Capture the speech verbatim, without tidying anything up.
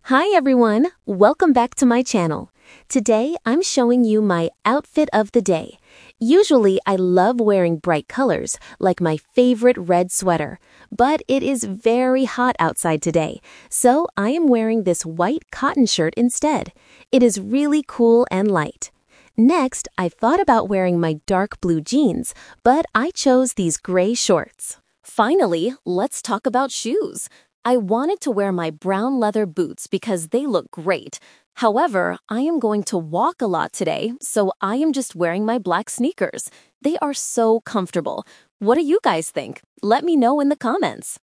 Hi everyone, welcome back to my channel. Today I'm showing you my outfit of the day. Usually I love wearing bright colors, like my favorite red sweater, but it is very hot outside today, so I am wearing this white cotton shirt instead. It is really cool and light. Next, I thought about wearing my dark blue jeans, but I chose these gray shorts. Finally, let's talk about shoes. I wanted to wear my brown leather boots because they look great. However, I am going to walk a lot today, so I am just wearing my black sneakers. They are so comfortable. What do you guys think? Let me know in the comments.